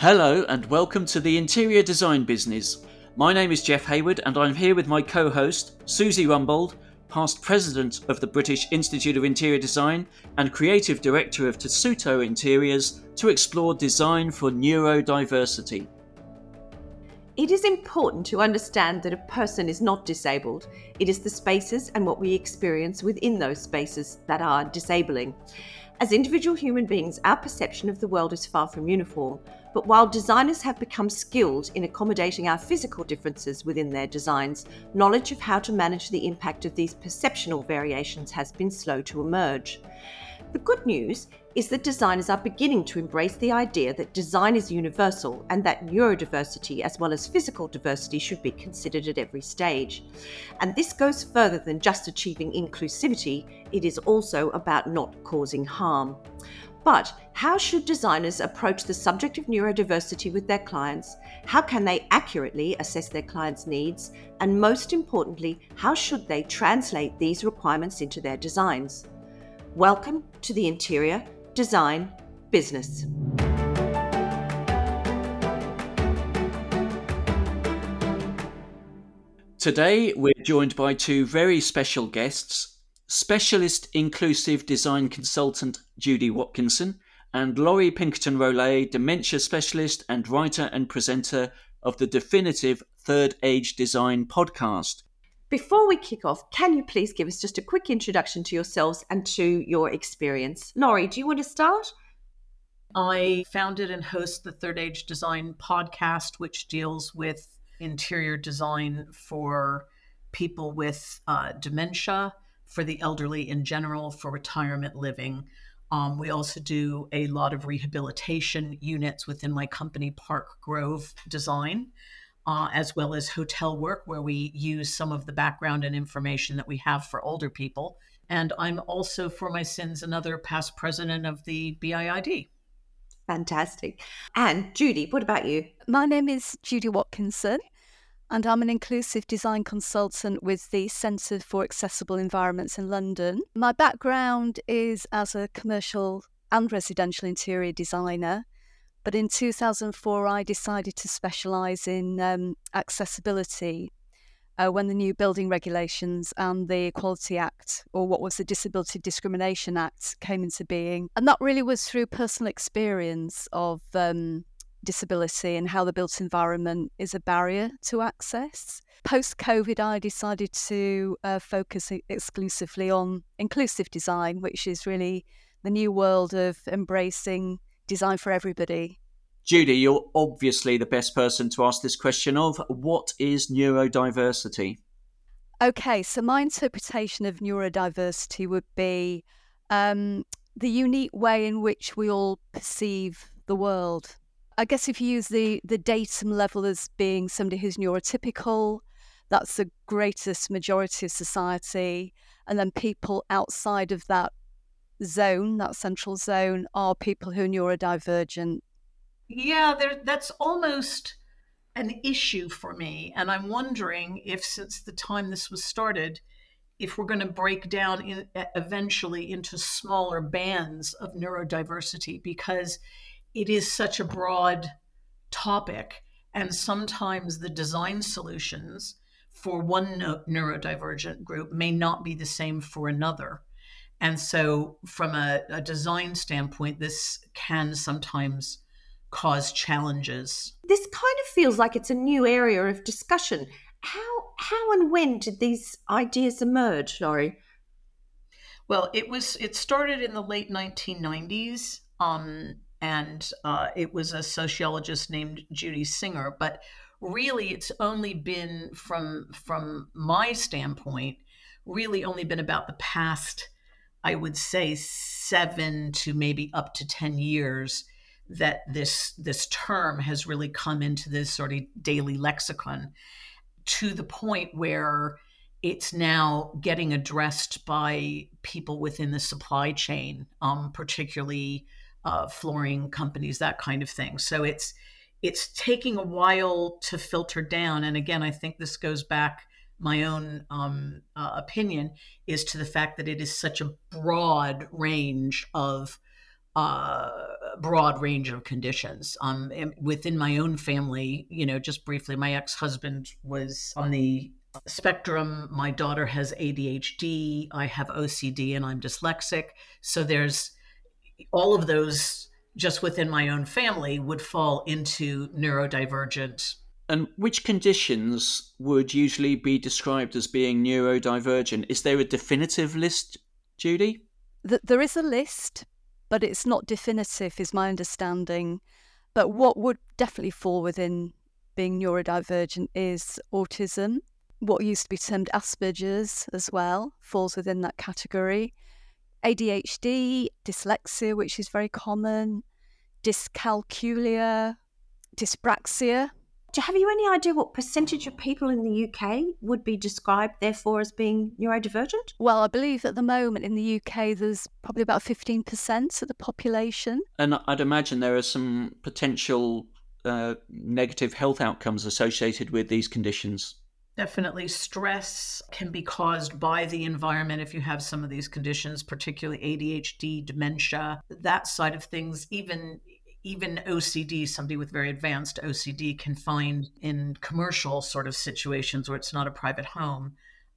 Hello and welcome to the Interior Design Business. My name is Jeff Hayward and I'm here with my co-host Susie Rumbold, past president of the British Institute of Interior Design and creative director of Tessuto Interiors, to explore design for neurodiversity. It is important to understand that a person is not disabled. It is the spaces and what we experience within those spaces that are disabling. As individual human beings, our perception of the world is far from uniform. But while designers have become skilled in accommodating our physical differences within their designs, knowledge of how to manage the impact of these perceptual variations has been slow to emerge. The good news is that designers are beginning to embrace the idea that design is universal and that neurodiversity as well as physical diversity should be considered at every stage. And this goes further than just achieving inclusivity, it is also about not causing harm. But how should designers approach the subject of neurodiversity with their clients? How can they accurately assess their clients' needs? And most importantly, how should they translate these requirements into their designs? Welcome to the Interior Design Business. Today we're joined by two very special guests, specialist inclusive design consultant Judy Watkinson and Laurie Pinkerton-Rollet, dementia specialist and writer and presenter of the definitive Third Age Design podcast. Before we kick off, can you please give us just a quick introduction to yourselves and to your experience? Laurie, do you want to start? I founded and host the Third Age Design podcast, which deals with interior design for people with dementia, for the elderly in general, for retirement living. We also do a lot of rehabilitation units within my company, Park Grove Design. As well as hotel work, where we use some of the background and information that we have for older people. And I'm also, for my sins, another past president of the BIID. Fantastic. And Judy, what about you? My name is Judy Watkinson, and I'm an inclusive design consultant with the Centre for Accessible Environments in London. My background is as a commercial and residential interior designer. But in 2004, I decided to specialise in accessibility when the new building regulations and the Equality Act, or what was the Disability Discrimination Act, came into being. And that really was through personal experience of disability and how the built environment is a barrier to access. Post-COVID, I decided to focus exclusively on inclusive design, which is really the new world of embracing design for everybody. Judy, you're obviously the best person to ask this question of. What is neurodiversity? Okay, so my interpretation of neurodiversity would be the unique way in which we all perceive the world. I guess if you use the datum level as being somebody who's neurotypical, that's the greatest majority of society. And then people outside of that zone, that central zone, are people who are neurodivergent. Yeah, that's almost an issue for me. And I'm wondering if, since the time this was started, if we're going to break down eventually into smaller bands of neurodiversity, because it is such a broad topic. And sometimes the design solutions for one neurodivergent group may not be the same for another. And so from a design standpoint, this can sometimes cause challenges. This kind of feels like it's a new area of discussion. How and when did these ideas emerge, Laurie? Well, it started in the late 1990s, and it was a sociologist named Judy Singer. But really, it's only been, from my standpoint, really only been about the past, I would say, 7 to maybe up to 10 years that this term has really come into this sort of daily lexicon, to the point where it's now getting addressed by people within the supply chain, particularly flooring companies, that kind of thing. So it's taking a while to filter down. And again, I think this goes back, my own opinion is to the fact that it is such a broad range of broad range of conditions. And within my own family, just briefly, my ex-husband was on the spectrum. My daughter has ADHD, I have OCD, and I'm dyslexic. So there's all of those just within my own family would fall into neurodivergent. And which conditions would usually be described as being neurodivergent? Is there a definitive list, Judy? There is a list, but it's not definitive, is my understanding. But what would definitely fall within being neurodivergent is autism. What used to be termed Asperger's as well falls within that category. ADHD, dyslexia, which is very common, dyscalculia, dyspraxia. Have you any idea what percentage of people in the UK would be described, therefore, as being neurodivergent? Well, I believe at the moment in the UK there's probably about 15% of the population. And I'd imagine there are some potential negative health outcomes associated with these conditions. Definitely stress can be caused by the environment if you have some of these conditions, particularly ADHD, dementia, that side of things. Even OCD, somebody with very advanced OCD can find in commercial sort of situations where it's not a private home,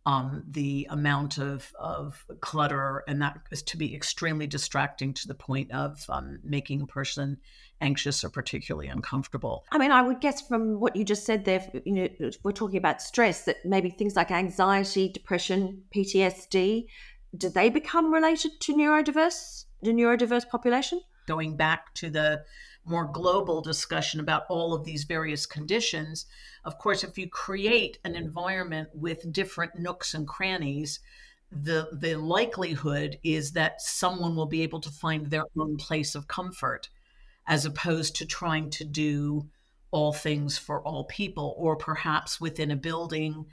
the amount of clutter, and that is to be extremely distracting to the point of making a person anxious or particularly uncomfortable. I mean, I would guess from what you just said there, we're talking about stress, that maybe things like anxiety, depression, PTSD, do they become related to the neurodiverse population? Going back to the more global discussion about all of these various conditions, of course, if you create an environment with different nooks and crannies, the likelihood is that someone will be able to find their own place of comfort, as opposed to trying to do all things for all people, or perhaps within a building,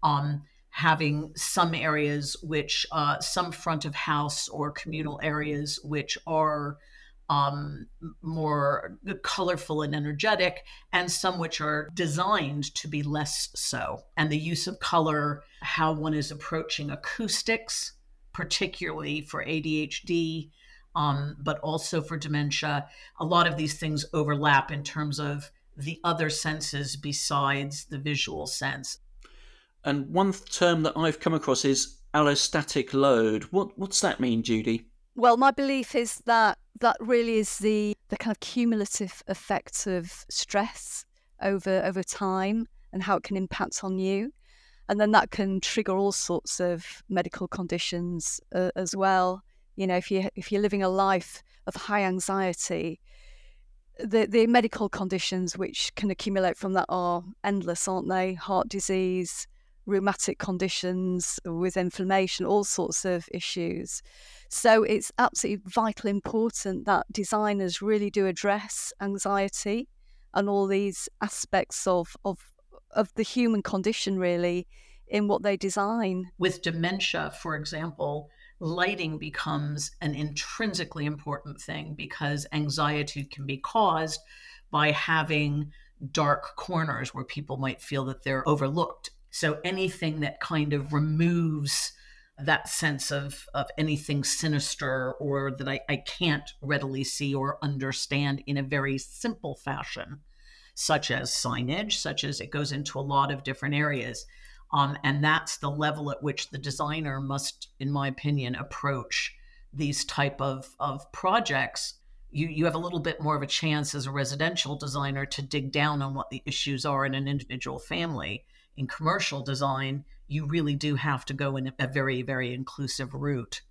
having some areas which, some front of house or communal areas which are more colorful and energetic, and some which are designed to be less so. And the use of color, how one is approaching acoustics, particularly for ADHD, but also for dementia. A lot of these things overlap in terms of the other senses besides the visual sense. And one term that I've come across is allostatic load. What's that mean, Judy? Well, my belief is that really is the kind of cumulative effect of stress over time and how it can impact on you. And then that can trigger all sorts of medical conditions as well. If you're living a life of high anxiety, the medical conditions which can accumulate from that are endless, aren't they? Heart disease, rheumatic conditions with inflammation, all sorts of issues. So it's absolutely vitally important that designers really do address anxiety and all these aspects of the human condition, really, in what they design. With dementia, for example, lighting becomes an intrinsically important thing because anxiety can be caused by having dark corners where people might feel that they're overlooked. So anything that kind of removes that sense of anything sinister or that I can't readily see or understand in a very simple fashion, such as signage, such as it goes into a lot of different areas. And that's the level at which the designer must, in my opinion, approach these type of projects. You have a little bit more of a chance as a residential designer to dig down on what the issues are in an individual family. In commercial design, you really do have to go in a very, very inclusive route.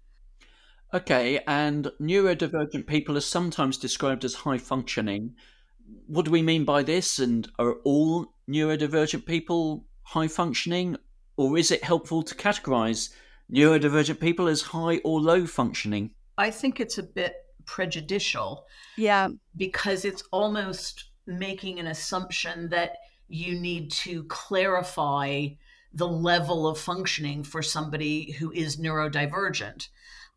Okay, and neurodivergent people are sometimes described as high functioning. What do we mean by this? And are all neurodivergent people high functioning? Or is it helpful to categorize neurodivergent people as high or low functioning? I think it's a bit prejudicial. Yeah. Because it's almost making an assumption that you need to clarify the level of functioning for somebody who is neurodivergent,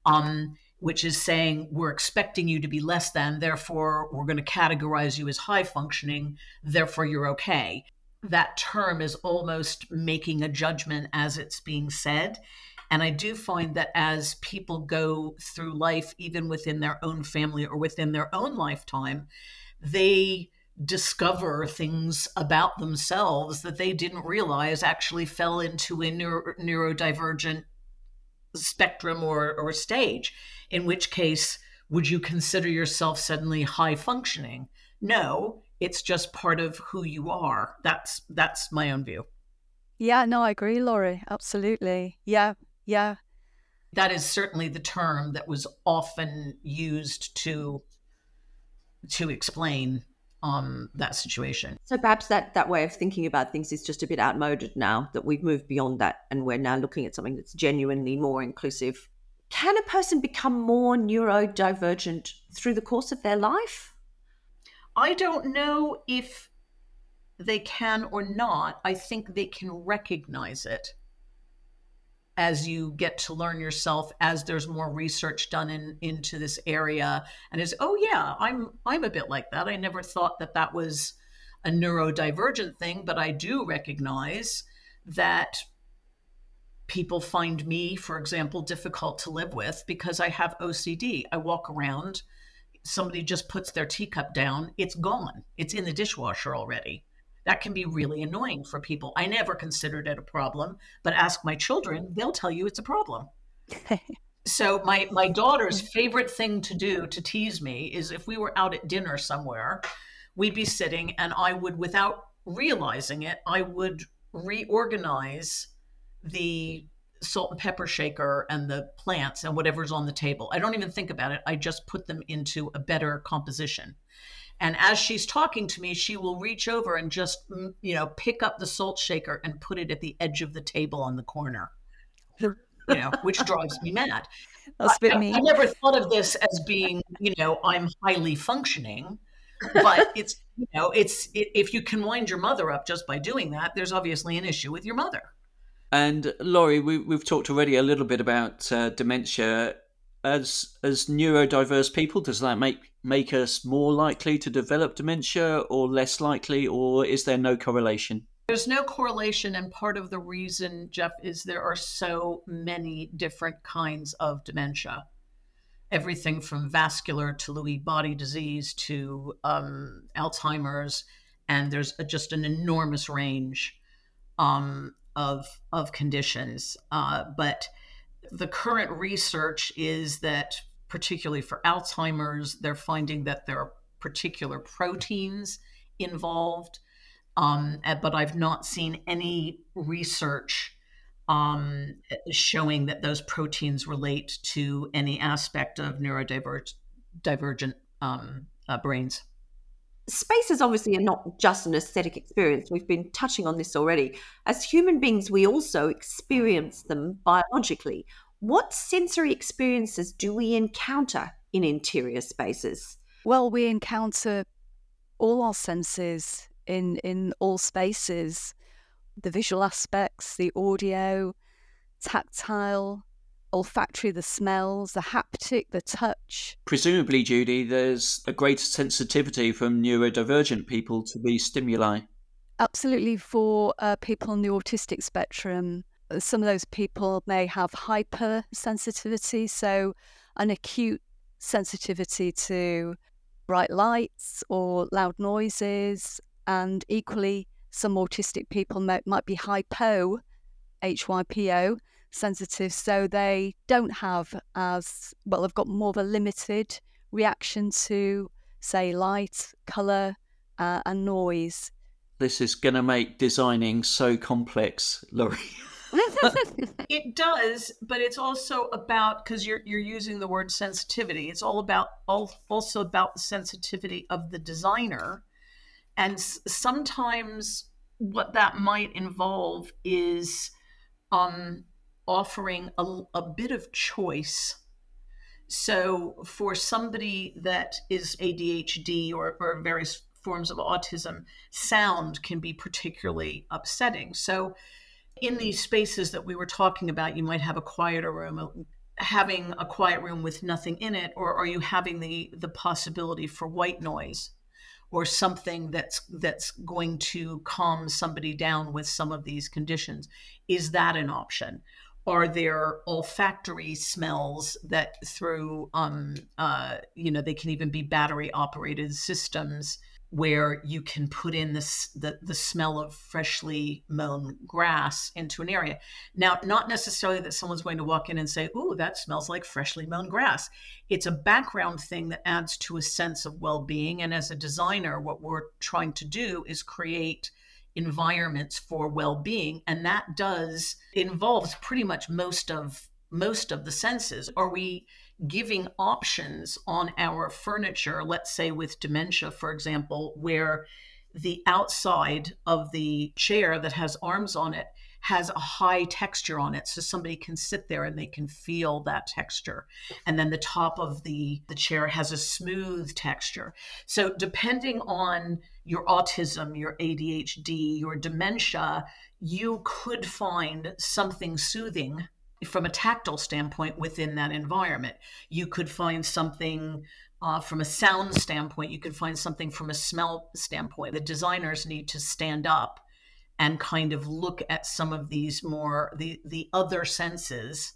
which is saying we're expecting you to be less than, therefore we're going to categorize you as high functioning, therefore you're okay. That term is almost making a judgment as it's being said. And I do find that as people go through life, even within their own family or within their own lifetime, they discover things about themselves that they didn't realize actually fell into a neurodivergent spectrum or stage, in which case, would you consider yourself suddenly high functioning? No, it's just part of who you are. That's my own view. Yeah, no, I agree, Laurie. Absolutely. Yeah. That is certainly the term that was often used to explain that situation. So perhaps that way of thinking about things is just a bit outmoded now, that we've moved beyond that and we're now looking at something that's genuinely more inclusive. Can a person become more neurodivergent through the course of their life? I don't know if they can or not. I think they can recognize it as you get to learn yourself, as there's more research done into this area, and is, oh yeah, I'm a bit like that. I never thought that was a neurodivergent thing, but I do recognize that people find me, for example, difficult to live with because I have OCD. I walk around, somebody just puts their teacup down, it's gone. It's in the dishwasher already. That can be really annoying for people. I never considered it a problem, but ask my children, they'll tell you it's a problem. So my daughter's favorite thing to do to tease me is if we were out at dinner somewhere, we'd be sitting and I would, without realizing it, I would reorganize the salt and pepper shaker and the plants and whatever's on the table. I don't even think about it. I just put them into a better composition. And as she's talking to me, she will reach over and just, pick up the salt shaker and put it at the edge of the table on the corner, which drives me mad. That's a bit mean. I never thought of this as being, I'm highly functioning, but it's if you can wind your mother up just by doing that, there's obviously an issue with your mother. And Laurie, we've talked already a little bit about dementia. As neurodiverse people, does that make us more likely to develop dementia or less likely, or is there no correlation? There's no correlation, and part of the reason, Jeff, is there are so many different kinds of dementia. Everything from vascular to Lewy body disease to Alzheimer's, and there's just an enormous range of conditions. But the current research is that, particularly for Alzheimer's, they're finding that there are particular proteins involved, but I've not seen any research showing that those proteins relate to any aspect of neurodivergent brains. Spaces obviously are not just an aesthetic experience. We've been touching on this already. As human beings, we also experience them biologically. What sensory experiences do we encounter in interior spaces? Well, we encounter all our senses in all spaces. The visual aspects, the audio, tactile, olfactory, the smells, the haptic, the touch. Presumably, Judy, there's a greater sensitivity from neurodivergent people to these stimuli. Absolutely. For people on the autistic spectrum, some of those people may have hypersensitivity, so an acute sensitivity to bright lights or loud noises, and equally some autistic people might be hypo, HYPO, sensitive, so they don't have they've got more of a limited reaction to, say, light, colour and noise. This is going to make designing so complex, Laurie. It does, but it's also about, because you're using the word sensitivity, it's also about the sensitivity of the designer. And sometimes what that might involve is offering a bit of choice. So for somebody that is ADHD or various forms of autism, sound can be particularly upsetting. So in these spaces that we were talking about, you might have a quieter room. Having a quiet room with nothing in it, or are you having the possibility for white noise or something that's going to calm somebody down with some of these conditions? Is that an option? Are there olfactory smells that through, they can even be battery operated systems where you can put in the smell of freshly mown grass into an area. Now, not necessarily that someone's going to walk in and say, "Ooh, that smells like freshly mown grass." It's a background thing that adds to a sense of well-being. And as a designer, what we're trying to do is create environments for well-being, and that involves pretty much most of the senses. Are we giving options on our furniture, let's say with dementia, for example, where the outside of the chair that has arms on it has a high texture on it, so somebody can sit there and they can feel that texture, and then the top of the chair has a smooth texture. So depending on your autism, your ADHD, your dementia, you could find something soothing from a tactile standpoint within that environment. You could find something from a sound standpoint. You could find something from a smell standpoint. The designers need to stand up and kind of look at some of these more, the other senses,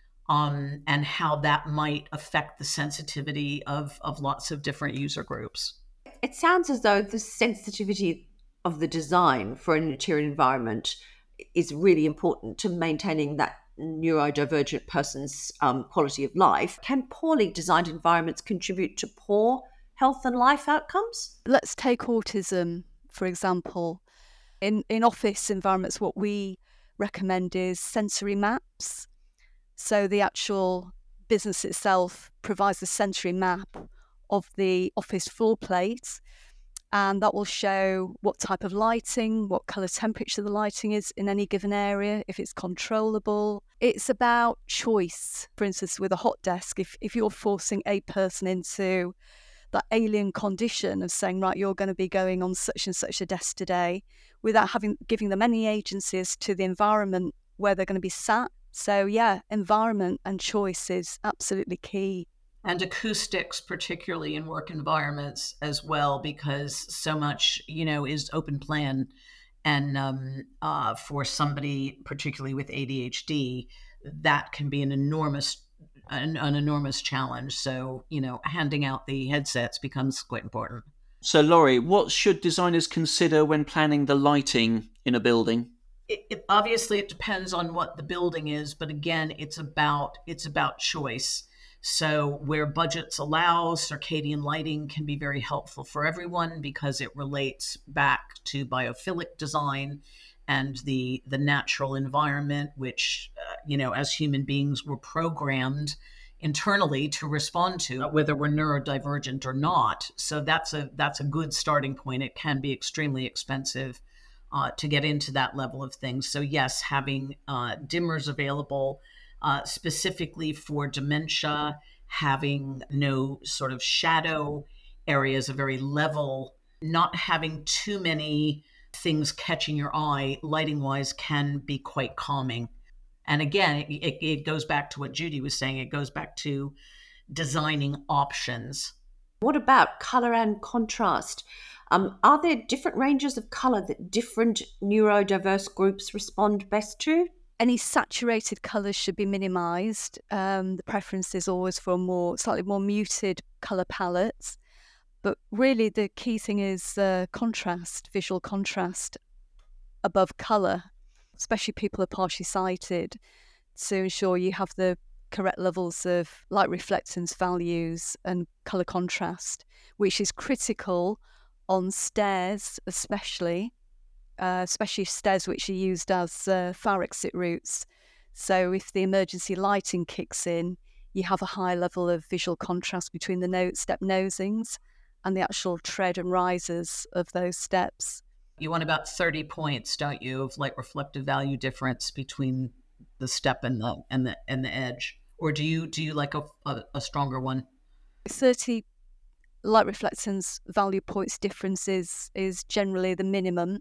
and how that might affect the sensitivity of lots of different user groups. It sounds as though the sensitivity of the design for an interior environment is really important to maintaining that neurodivergent person's quality of life. Can poorly designed environments contribute to poor health and life outcomes? Let's take autism, for example. In office environments, what we recommend is sensory maps. So the actual business itself provides a sensory map of the office floor plate, and that will show what type of lighting, what colour temperature the lighting is in any given area, if it's controllable. It's about choice. For instance, with a hot desk, if you're forcing a person into that alien condition of saying, right, you're going to be going on such and such a desk today, without giving them any agency as to the environment where they're going to be sat. So yeah, environment and choice is absolutely key. And acoustics, particularly in work environments as well, because so much, is open plan. And for somebody, particularly with ADHD, that can be an enormous challenge. So, handing out the headsets becomes quite important. So, Laurie, what should designers consider when planning the lighting in a building? Obviously, it depends on what the building is, but again, it's about choice. So where budgets allow, circadian lighting can be very helpful for everyone because it relates back to biophilic design and the natural environment, which, as human beings, we're programmed internally to respond to, whether we're neurodivergent or not. So that's a good starting point. It can be extremely expensive to get into that level of things. So yes, having dimmers available, specifically for dementia, having no sort of shadow areas, a very level, not having too many things catching your eye lighting wise can be quite calming. And again, it goes back to what Judy was saying. It goes back to designing options. What about color and contrast? Are there different ranges of color that different neurodiverse groups respond best to? Any saturated colours should be minimised. The preference is always for slightly more muted colour palettes. But really the key thing is contrast, visual contrast above colour, especially people who are partially sighted, to ensure you have the correct levels of light reflectance values and colour contrast, which is critical on stairs especially stairs which are used as fire exit routes. So if the emergency lighting kicks in, you have a high level of visual contrast between the step nosings and the actual tread and risers of those steps. You want about 30 points, don't you, of light reflective value difference between the step and the edge? Or do you like a stronger one? 30 light reflectance value points difference is generally the minimum.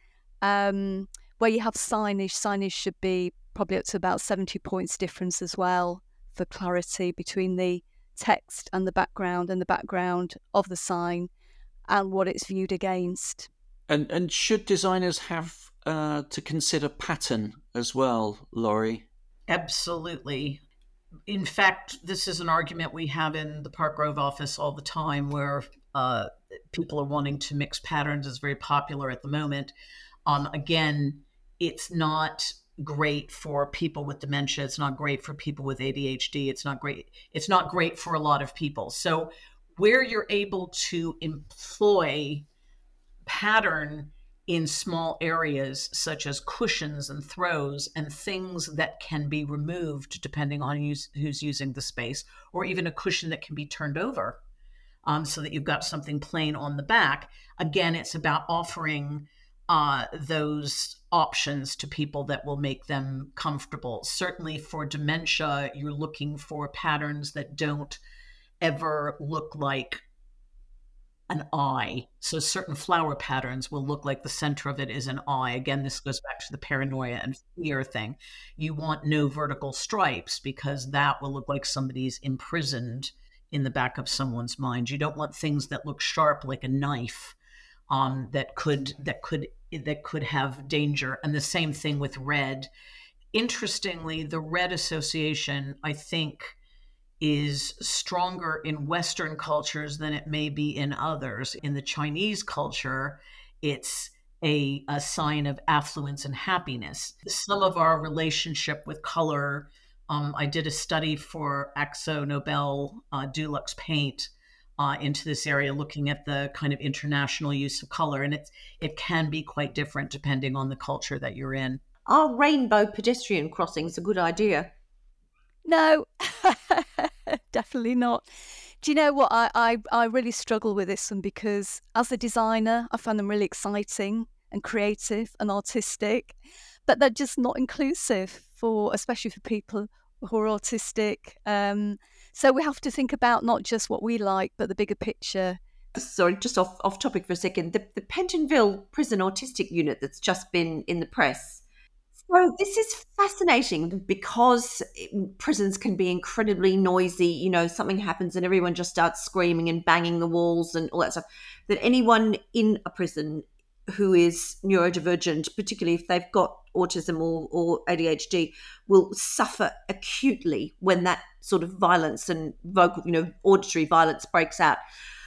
Where you have signage should be probably up to about 70 points difference as well for clarity between the text and the background of the sign and what it's viewed against. And should designers have to consider pattern as well, Laurie? Absolutely. In fact, this is an argument we have in the Park Grove office all the time, where uh, people are wanting to mix patterns. Is very popular at the moment. Again, it's not great for people with dementia. It's not great for people with ADHD. It's not great. It's not great for a lot of people. So where you're able to employ pattern in small areas such as cushions and throws and things that can be removed depending on who's using the space, or even a cushion that can be turned over, so that you've got something plain on the back. Again, it's about offering those options to people that will make them comfortable. Certainly for dementia, you're looking for patterns that don't ever look like an eye. So certain flower patterns will look like the center of it is an eye. Again, this goes back to the paranoia and fear thing. You want no vertical stripes because that will look like somebody's imprisoned in the back of someone's mind. You don't want things that look sharp like a knife, that could have danger. And the same thing with red. Interestingly, the red association, I think, is stronger in Western cultures than it may be in others. In the Chinese culture, it's a sign of affluence and happiness. Some of our relationship with color, I did a study for Akzo Nobel Dulux paint into this area, looking at the kind of international use of color, and it can be quite different depending on the culture that you're in. Are rainbow pedestrian crossings a good idea? No, definitely not. Do you know what? I really struggle with this one because as a designer, I find them really exciting and creative and artistic, but they're just not inclusive especially for people who are autistic. So we have to think about not just what we like, but the bigger picture. Sorry, just off topic for a second. The Pentonville Prison Autistic Unit that's just been in the press. So this is fascinating because prisons can be incredibly noisy. You know, something happens and everyone just starts screaming and banging the walls and all that stuff. That anyone in a prison who is neurodivergent, particularly if they've got autism or ADHD, will suffer acutely when that sort of violence and vocal, auditory violence breaks out.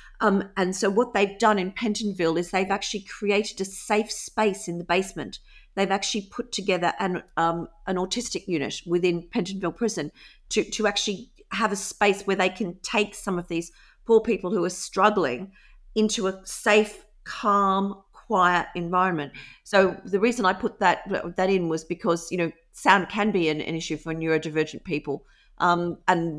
And so what they've done in Pentonville is they've actually created a safe space in the basement. They've actually put together an autistic unit within Pentonville Prison to actually have a space where they can take some of these poor people who are struggling into a safe, calm, quiet environment. So the reason I put that in was because, sound can be an issue for neurodivergent people. And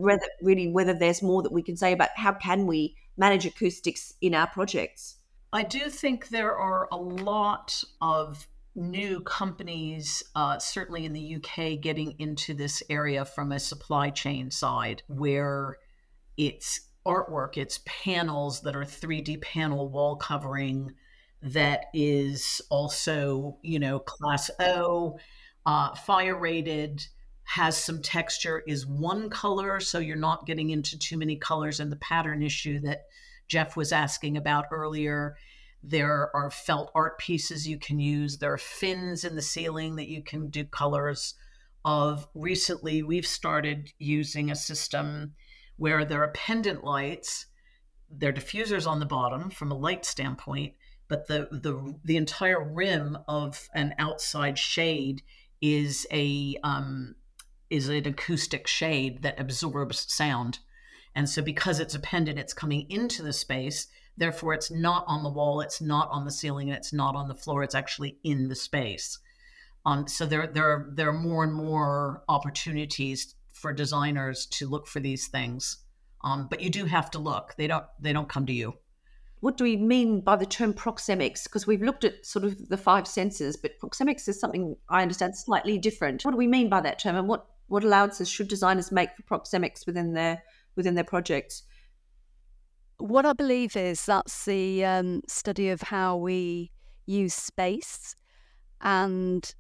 whether there's more that we can say about how can we manage acoustics in our projects. I do think there are a lot of new companies, certainly in the UK, getting into this area from a supply chain side, where it's artwork, it's panels that are 3D panel wall covering that is also, Class O, fire rated, has some texture, is one color, so you're not getting into too many colors in the pattern issue that Jeff was asking about earlier. There are felt art pieces you can use. There are fins in the ceiling that you can do colors of. Recently, we've started using a system where there are pendant lights. There are diffusers on the bottom from a light standpoint, but the entire rim of an outside shade is an acoustic shade that absorbs sound. And so because it's a pendant, it's coming into the space. Therefore, it's not on the wall, it's not on the ceiling, and it's not on the floor. It's actually in the space. So there are more and more opportunities for designers to look for these things. But you do have to look. They don't come to you. What do we mean by the term proxemics? Because we've looked at sort of the 5 senses, but proxemics is something I understand slightly different. What do we mean by that term, and what allowances should designers make for proxemics within their projects? What I believe is that's the study of how we use space and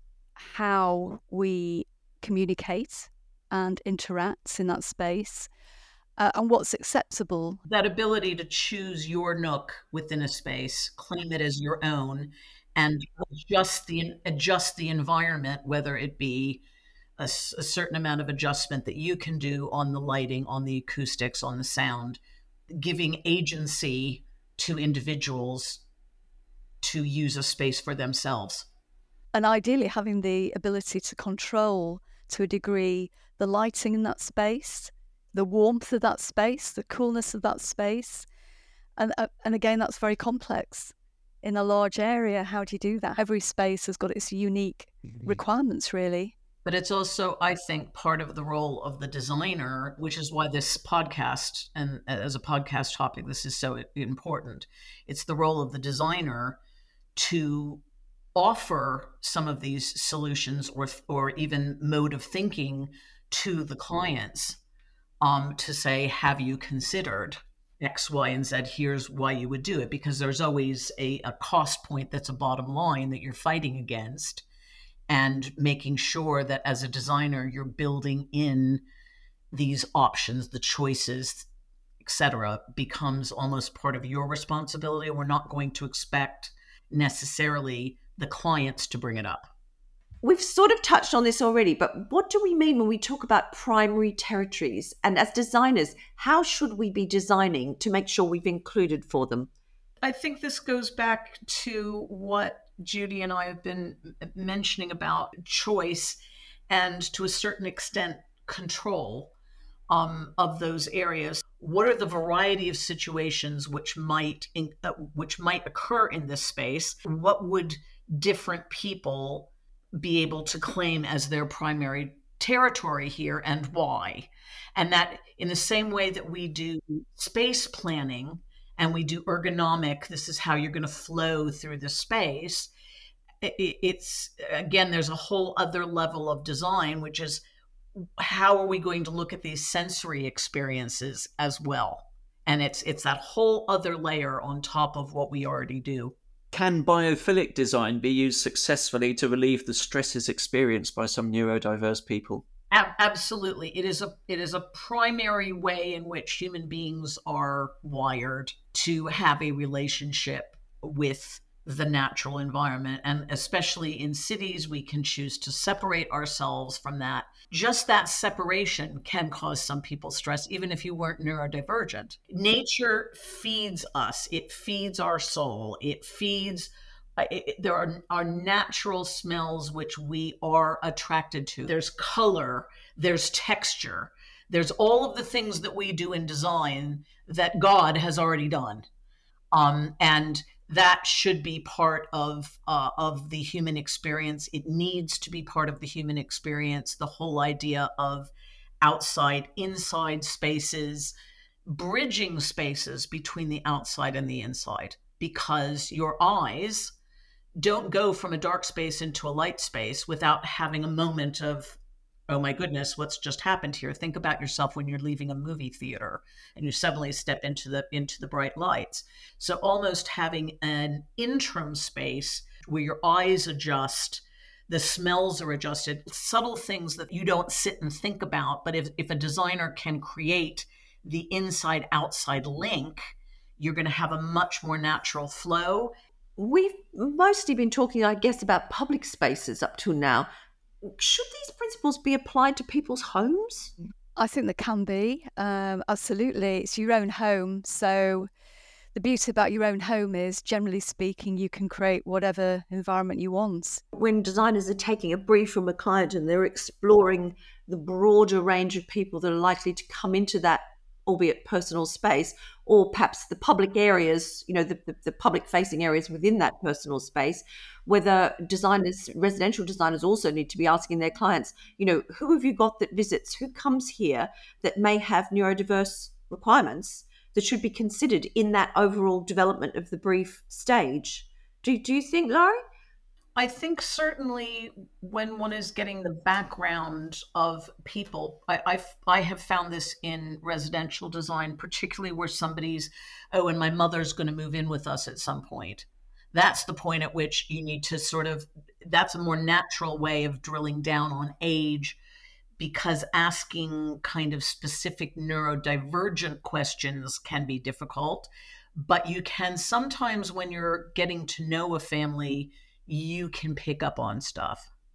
how we communicate and interact in that space. And what's acceptable. That ability to choose your nook within a space, claim it as your own, and adjust the environment, whether it be a certain amount of adjustment that you can do on the lighting, on the acoustics, on the sound, giving agency to individuals to use a space for themselves. And ideally having the ability to control, to a degree, the lighting in that space, the warmth of that space, the coolness of that space. And again, that's very complex. In a large area, how do you do that? Every space has got its unique requirements, really. But it's also, I think, part of the role of the designer, which is why this podcast, and as a podcast topic, this is so important. It's the role of the designer to offer some of these solutions or even mode of thinking to the clients, to say, have you considered X, Y, and Z? Here's why you would do it. Because there's always a cost point that's a bottom line that you're fighting against. And making sure that as a designer, you're building in these options, the choices, etc., becomes almost part of your responsibility. We're not going to expect necessarily the clients to bring it up. We've sort of touched on this already, but what do we mean when we talk about primary territories? And as designers, how should we be designing to make sure we've included for them? I think this goes back to what Judy and I have been mentioning about choice and, to a certain extent, control of those areas. What are the variety of situations which might occur in this space? What would different people be able to claim as their primary territory here, and why? And that, in the same way that we do space planning and we do ergonomic, this is how you're going to flow through the space. It's, again, there's a whole other level of design, which is how are we going to look at these sensory experiences as well? And it's that whole other layer on top of what we already do. Can biophilic design be used successfully to relieve the stresses experienced by some neurodiverse people? Absolutely. It is a primary way in which human beings are wired to have a relationship with the natural environment. And especially in cities, we can choose to separate ourselves from that. Just that separation can cause some people stress, even if you weren't neurodivergent. Nature feeds us. It feeds our soul. It feeds there are natural smells which we are attracted to. There's color, there's texture, there's all of the things that we do in design that God has already done. And that should be part of the human experience. It needs to be part of the human experience. The whole idea of outside, inside spaces, bridging spaces between the outside and the inside, because your eyes don't go from a dark space into a light space without having a moment of, oh my goodness, what's just happened here? Think about yourself when you're leaving a movie theater and you suddenly step into the bright lights. So almost having an interim space where your eyes adjust, the smells are adjusted, subtle things that you don't sit and think about. But if a designer can create the inside-outside link, you're going to have a much more natural flow. We've mostly been talking, I guess, about public spaces up till now. Should these principles be applied to people's homes? I think there can be. Absolutely. It's your own home. So the beauty about your own home is, generally speaking, you can create whatever environment you want. When designers are taking a brief from a client and they're exploring the broader range of people that are likely to come into that, albeit personal space, or perhaps the public areas, the public facing areas within that personal space, whether designers, residential designers, also need to be asking their clients, who have you got that visits, who comes here that may have neurodiverse requirements that should be considered in that overall development of the brief stage. Do you think, Laurie? I think certainly when one is getting the background of people, I have found this in residential design, particularly where somebody's, and my mother's going to move in with us at some point. That's the point at which you need to that's a more natural way of drilling down on age, because asking kind of specific neurodivergent questions can be difficult. But you can sometimes, when you're getting to know a family, you can pick up on stuff.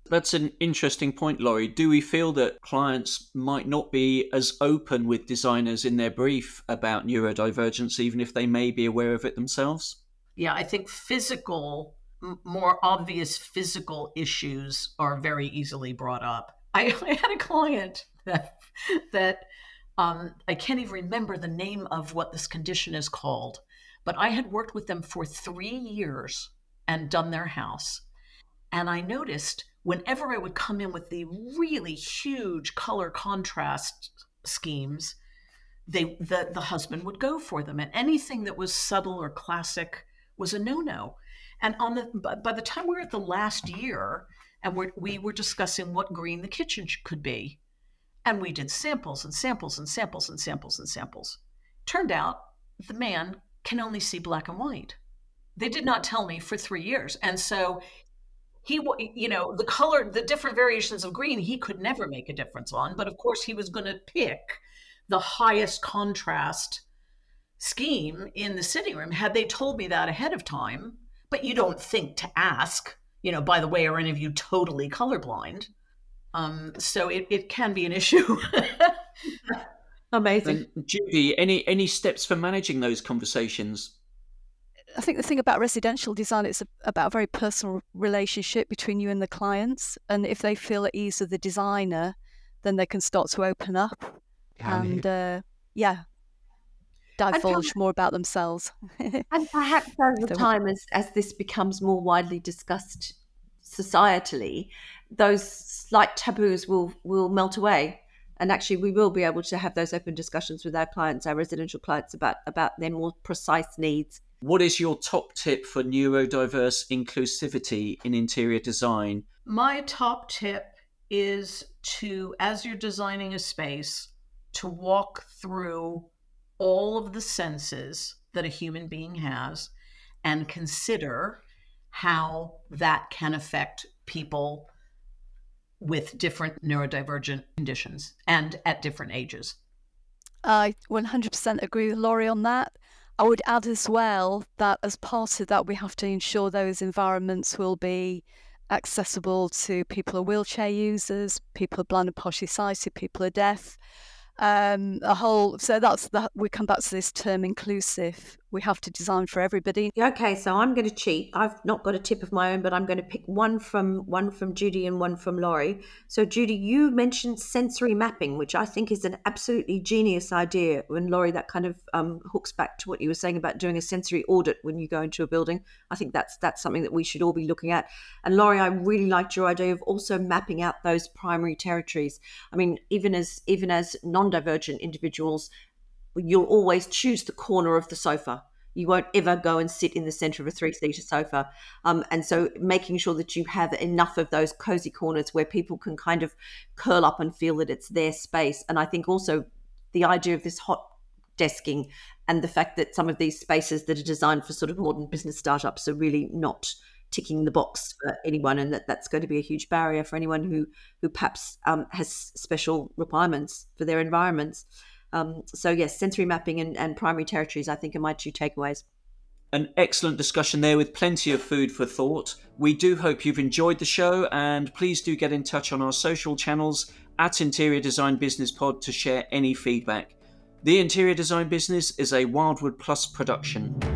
That's an interesting point, Laurie. Do we feel that clients might not be as open with designers in their brief about neurodivergence, even if they may be aware of it themselves? Yeah, I think more obvious physical issues are very easily brought up. I had a client that I can't even remember the name of what this condition is called, but I had worked with them for 3 years and done their house. And I noticed whenever I would come in with the really huge color contrast schemes, the husband would go for them. And anything that was subtle or classic was a no-no. And by the time we were at the last year, and we were discussing what green the kitchen could be, and we did samples and samples and samples and samples and samples. Turned out the man can only see black and white. They did not tell me for 3 years. And so he, the color, the different variations of green, he could never make a difference on. But of course, he was going to pick the highest contrast scheme in the sitting room. Had they told me that ahead of time, but you don't think to ask, by the way, are any of you totally colorblind? So it can be an issue. Amazing. And Judy, any steps for managing those conversations? I think the thing about residential design, it's about a very personal relationship between you and the clients. And if they feel at ease with the designer, then they can start to open up and divulge more about themselves. And perhaps over time, as this becomes more widely discussed societally, those slight taboos will melt away. And actually, we will be able to have those open discussions with our clients, our residential clients, about their more precise needs. What is your top tip for neurodiverse inclusivity in interior design? My top tip is to, as you're designing a space, to walk through all of the senses that a human being has and consider how that can affect people with different neurodivergent conditions and at different ages. I 100% agree with Laurie on that. I would add as well that as part of that, we have to ensure those environments will be accessible to people who are wheelchair users, people who are blind and partially sighted, people who are deaf. We come back to this term inclusive. We have to design for everybody. Okay, so I'm going to cheat. I've not got a tip of my own, but I'm going to pick one from Judy and one from Laurie. So Judy, you mentioned sensory mapping, which I think is an absolutely genius idea. And Laurie, that kind of hooks back to what you were saying about doing a sensory audit when you go into a building. I think that's something that we should all be looking at. And Laurie, I really liked your idea of also mapping out those primary territories. I mean, even as non-divergent individuals, you'll always choose the corner of the sofa. You won't ever go and sit in the center of a 3-seater sofa. And so making sure that you have enough of those cozy corners where people can kind of curl up and feel that it's their space. And I think also the idea of this hot desking and the fact that some of these spaces that are designed for sort of modern business startups are really not ticking the box for anyone, and that's going to be a huge barrier for anyone who perhaps has special requirements for their environments. So yes, sensory mapping and primary territories, I think, are my 2 takeaways. An excellent discussion there with plenty of food for thought. We do hope you've enjoyed the show, and please do get in touch on our social channels at Interior Design Business Pod to share any feedback. The Interior Design Business is a Wildwood Plus production.